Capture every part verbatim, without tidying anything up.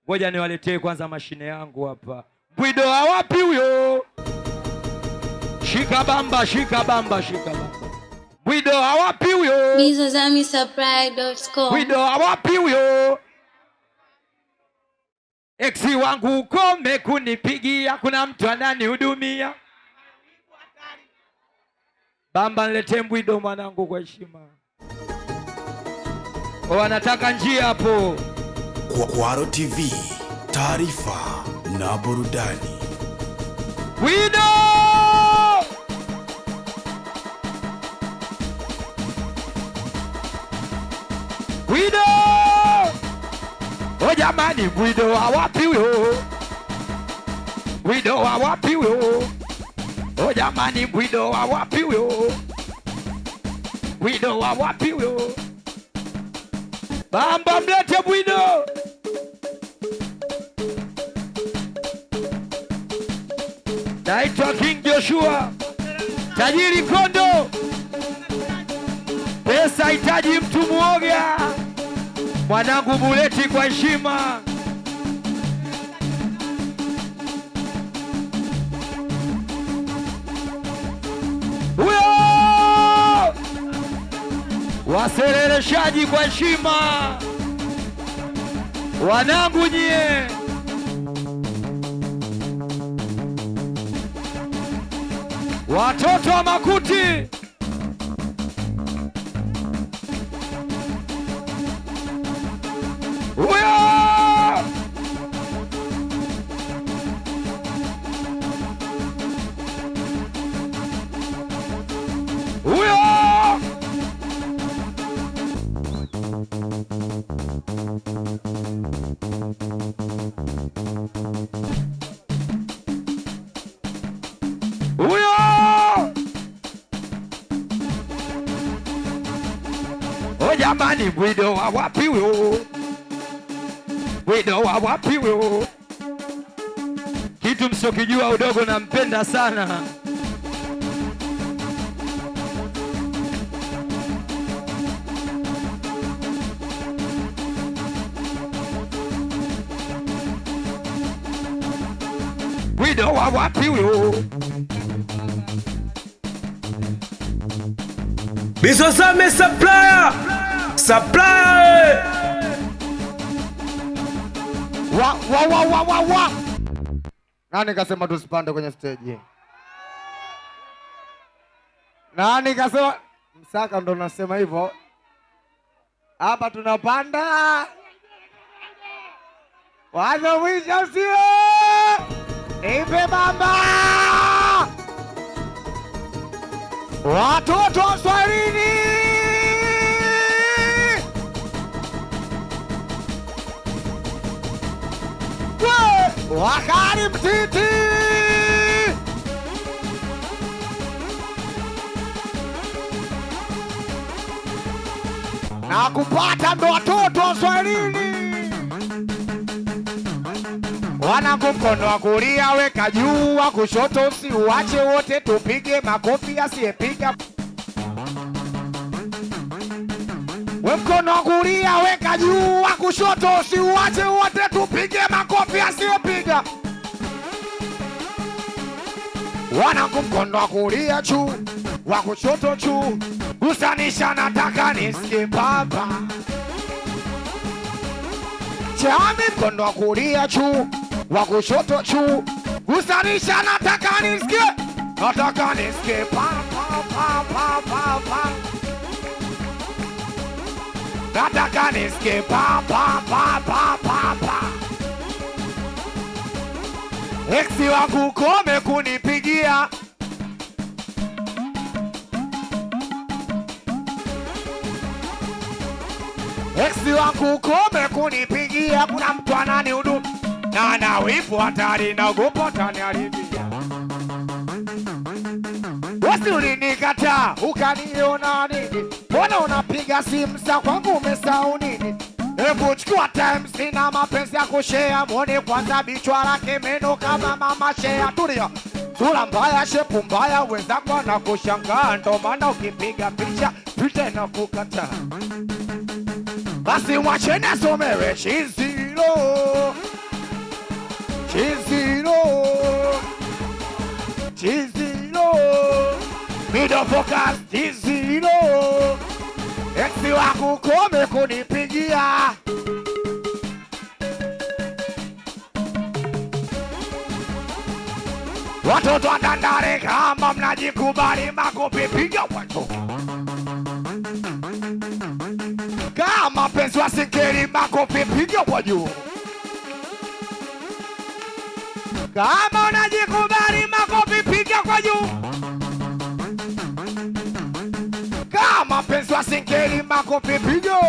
Ngoja niwaletee kwanza mashine yangu hapa. Bwido wapi huyo? Shika bamba, shika bamba, shika bamba. Bwido wapi huyo? bizozami supply dot com. Bwido wapi huyo? Eksi wangu ukome kunipigia, kuna mtu ananihudumia. Bamba niletee Bwido mwanangu kwa heshima. Wanataka njia hapo. Kwaro T V, taarifa na burudani. Bwido! Bwido! O jamani, Bwido wapi huyo? Bwido wapi huyo? O jamani, Bwido wapi huyo? Bwido wapi huyo? Bamba mlete Bwido! Naitwa King Joshua, tajiri Kondo. Pesa hitaji mtu muoga. Mwanangu Buleti kwa heshima. Huyo! Waserereshaji kwa heshima. Wanangu nyie. Watoto wa Makuti. Huyo! Huyo! Huyo! O jamani, Bwido wapi huyo? Bwido wapi huyo? Kitu msokijua udogo nampenda sana. Bwido wapi huyo? Bizozami supplier, supplier. Wa wa wa wa wa wa. Nani kasema tusipande kwenye stage? Nani kasema? Msaka ndo nasema hivyo. Hapa tunapanda. Wazo mwisho sio. Ipe bamba. Watoto wa Swahilini. Wakari mtiti. Na kupata ndo watoto wa Swahilini. Wanangu mkono wa kulia weka juu, wa kushoto usiuache, wote tupige makofi asiyepiga. We mkono wa kulia weka juu, wa kushoto usiuache, wote tupige makofi asiyepiga. Wanangu mkono wa kulia juu, wa kushoto juu, gusanisha nataka nisikie baba. Chami mkono wa kulia juu, wa kushoto juu, gusanisha nataka nisikie, nataka nisikie pa pa pa pa pa pa. Nataka nisikie pa pa pa pa pa pa. Eksi wangu kome kunipigia. Eksi wangu kome kunipigia, kuna mtu ananihudumu. Na na wifu hatari na ugopo tani alibia. Wasi ulinikata, ukaniona nini? Mbona unapiga simu za kwangu umesahau nini? Hebu chukua time, sina mapenzi ya kushare. Mwone kwanza bichwa lake meno kama mama share. Tulia, sura mbaya, shepu mbaya, wenzako na kushangaa. Ndo maana ukipiga picha, picha na kukata. Basi mwacheni asomewe chizilo. Bwido focus zero. Eksi wako kome kunipigia. Watoto wa Tandale kama mnajikubali makofi piga watu. Kama penzi wa Singeli makofi piga kwa juu. Kama unajikubali makofi piga kwa juu. Kama penzi wa Singeli makofi piga.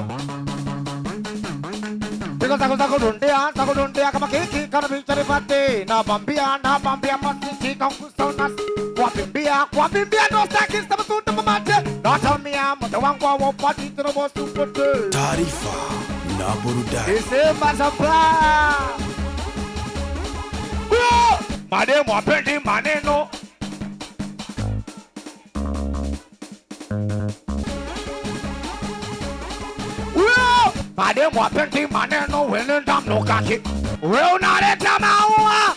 Piga zako zako dondea, zako dondea kama kiki kana bichari pate. Na bambia, na bambia masiti kankusona. Wapimbia, wapimbia no staki sama suta mamate. Na tamia muda wangu wa wapati tunobo supote. Taarifa na burudani. Isemba Supply. Uyo! Mademu wapendi maneno. Uyo! Mademu wapendi maneno wenenda mnokaki. Wewe unaleta maua.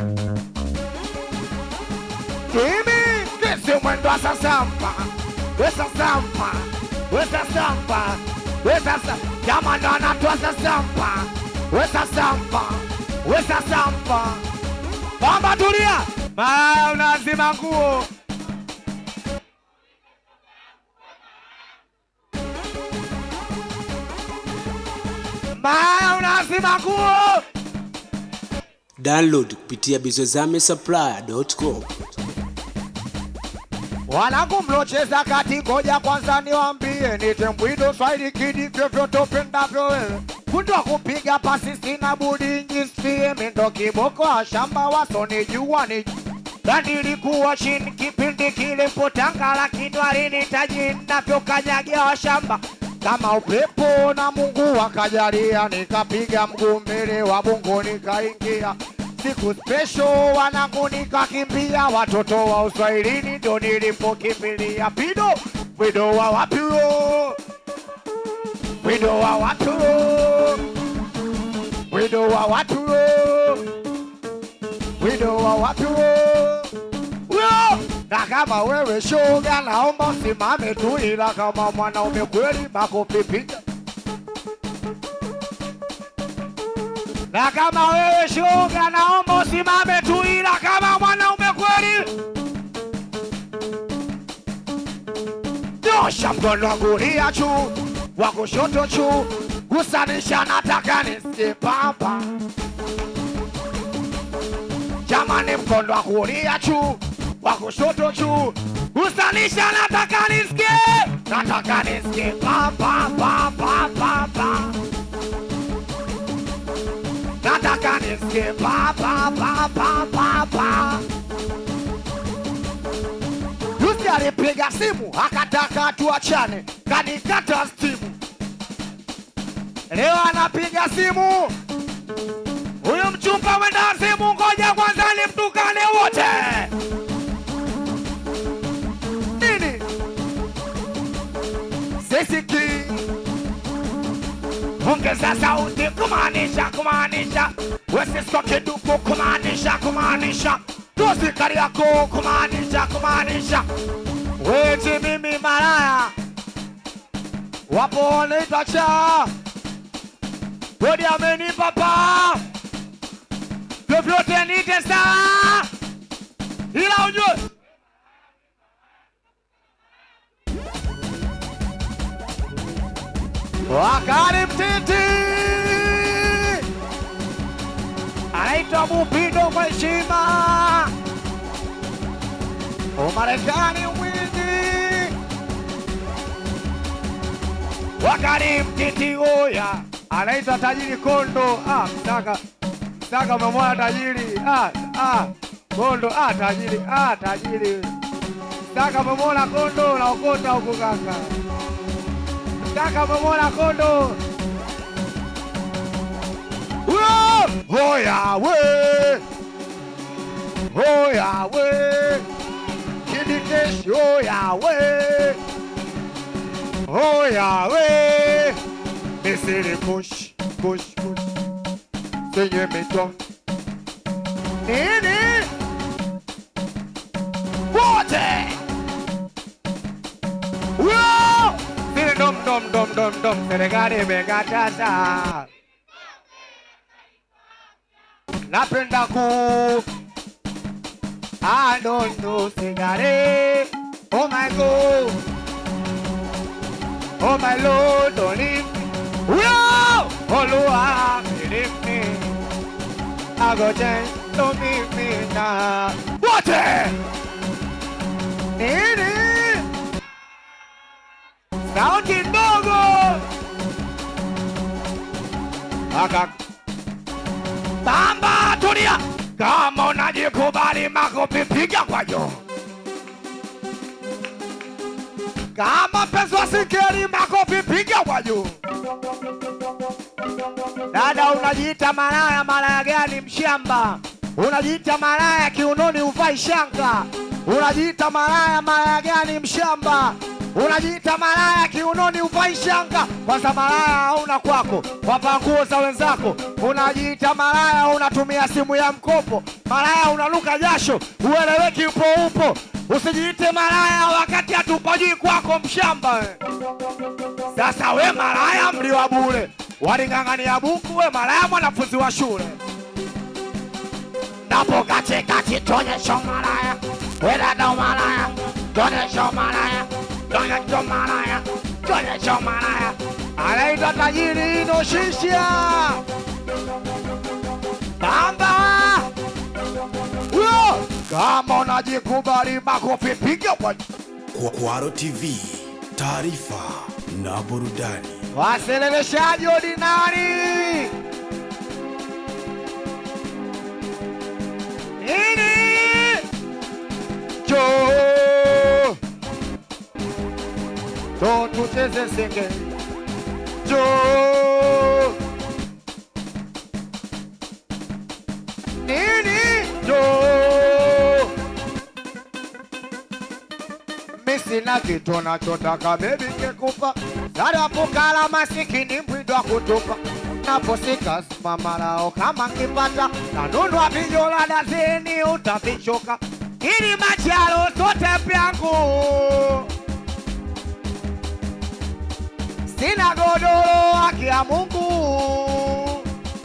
Kimi, kisi mwendo asa sampa. Wesa sampa. Wesa sampa. Wesa sampa. Jamani anatoa sampa. Wesa sampa. Wesa sampa. Bamba tulia. Maa unazima nguo. Maa unazima nguo. Download kupitia bizozame supplier dot com. Wanangu mlocheza kati ngoja kwanza niwaambie nite Bwido Swahili kidi vyovyote upendavyo wewe. Fundi wa kupiga pasi sina budi njisifie mindo kiboko wa shamba wasoni jua ni Dandi likuwa chini kipindi kile mpotanga lakini walinitaji navyo kanyagia wa shamba. Kama upepo na Mungu wakajalia nikapiga mguu mbele wa bongo nikaingia. Siku special wanangu nikakimbia watoto wa Uswahilini ndo nilipokimbilia. Bwido, Bwido wa wapi huyo? Bwido wa wapi huyo? Bwido wa wapi huyo? Bwido wa wapi huyo? Huyo! Na kama wewe shoga naomba usimame tu ila kama mwanaume kweli makofi piga. Na kama wewe shoga naomba usimame tu ila kama mwanaume kweli. Nyosha mkono wa kulia juu, wa kushoto juu, gusanisha nataka nisikie papa. Jamani mkono wa kulia juu, wa kushoto juu, gusanisha nataka nisikie. Nataka nisikie papa papa papa. Nataka nisikie papa papa papa. Yusi alipiga simu akataka tuachane, kanikata simu. Leo anapiga simu huyu mchumba wenda simu, ngoja kwanza nimtukane wote. Nini? Sisiki ongeza sauti kumaanisha kumaanisha. Wesisko kiduku kumaanisha kumaanisha. Dosi kari yako kumaanisha kumaanisha. Weti mimi malaya wapo wanaita cha Godi amenipa pa vyovyote nite sawa ila ujue wakari mtiti anaitwa Bwido kwa heshima. Umarekani mwingi wakari mtiti oya anaitwa tajiri Kondo. Ah, msaka msaka umemwona tajiri. Ah, ah, Kondo. Ah, tajiri. Ah, tajiri. Msaka umemwona Kondo na ukota huko kaka. Msaka umemwona Kondo. Hoya we. Hoya we. Kidikesh hoya we. Hoya we. Misiri push, push, push. Senye mito. Nini? Wote! dom dom dom dom dom, serikali imekataza. Napenda ku I don't know cigarette. Oh my God. Oh my Lord, don't leave me. Whoa! Oh Lord, leave me. I go change, don't leave me now. What it? Nini? Sound kidogo. Aka. Bamba tulia. Kama unajikubali makofi piga kwa juu. Kama pesa sikeri makofi piga kwa juu. Dada unajiita malaya, malaya gani mshamba? Unajiita malaya kiunoni uvai shanga. Unajiita malaya, malaya gani mshamba? Unajiita malaya kiunoni uvai shanga. Kwanza malaya hauna kwako, wapa nguo za wenzako. Unajiita malaya unatumia simu ya mkopo. Malaya unanuka jasho, ueleweki upo upo. Usijiite malaya wakati hatupajui kwako mshamba. Sasa we malaya mliwa bure, walingangania buku. We malaya mwanafunzi wa shule. Napo kati kati tonyesho malaya. We dada malaya, tonyesho malaya. Tonyesho malaya, tonyesho malaya. Anaitwa tajiri ino shishia Bamba. Uyo! Kama unajikubali makofi piga kwa Kwaro T V, taarifa na burudani. waseleleshaji ordinary. Nini? Joe Don't tucheze senge. Joe Nini? Joe Misi na kitu nachotaka baby kekupa. Zara pukala masikini mbwidwa kutupa. Naposika simama lao kama nkipata. Nanunua vijola dazeni utavichoka. Hili machalo sote pyangu. Sina godoro haki ya Mungu.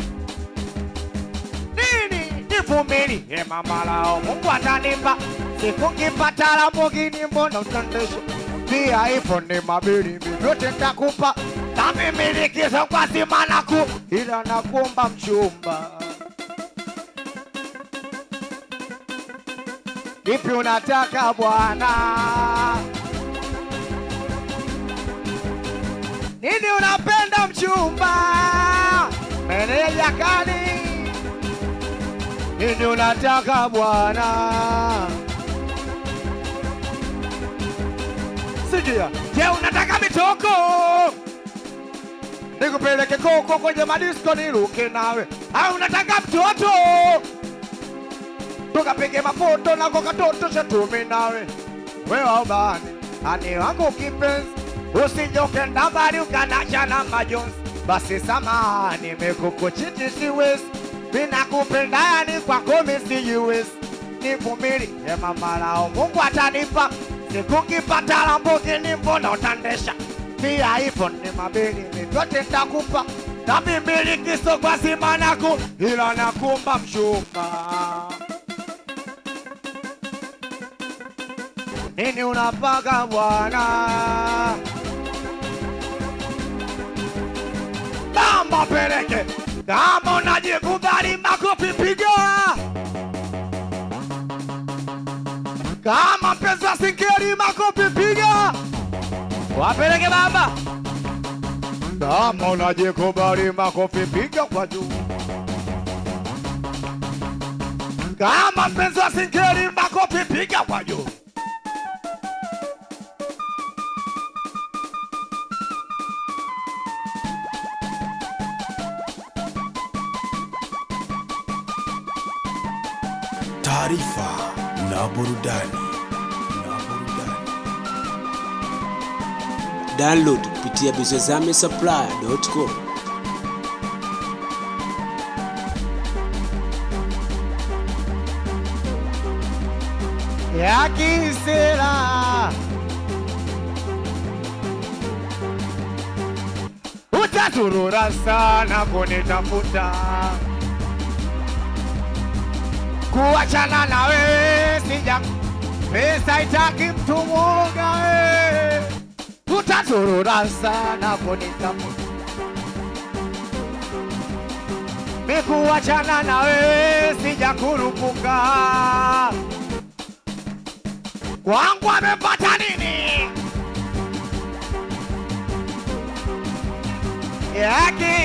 Nini? Nifumini ye mama lao Mungu atanipa. Siku nkipata Lamborghini mbona utandesha. Pia iPhone mabili vyote nitakupa. Kami milikizo kwa sima naku. Ila nakuomba mchumba. Kipi unataka bwana? Nini unapenda mchumba? Meneja kani? Nini unataka bwana? Sikia, je unataka mitoko? Nikupeleke koko kwenye madisko niruke nawe. Au unataka mtoto? Tukapige mafoto na koka toto shetumi nawe. Wewe ubani, ani wangu kipenzi. Usijoke ndabari ukanacha na majonzi. Basi samahani nimekukuchiti siwezi. Mina kupenda ni kwa komi sijiwezi. Nivumili ye mama lao Mungu atanipa. Siku kipata Lamborghini mbona utandesha. Pia iPhone ni mabili vyote nitakupa. Na mimili kiso kwa sima naku. Ila nakumba mchumba. Nini unapaka bwana? Bamba peleke. Kama unajikubali makofi piga. Kama pesa sikeri makofi piga. Wapeleke baba. Kama unajikubali makofi piga kwa juu. Kama pesa sikeri makofi piga kwa juu. Taarifa na burudani. Na burudani. Download kupitia bizozame supply dot com. Ya kisela utazurura sana kunitafuta. Kuachana na wewe sija, pesa itaki mtu mwoga wewe. Utazurura sana kunitafuta. Mikuachana na wewe sija kurupuka. Kwangu amepata nini? Yaki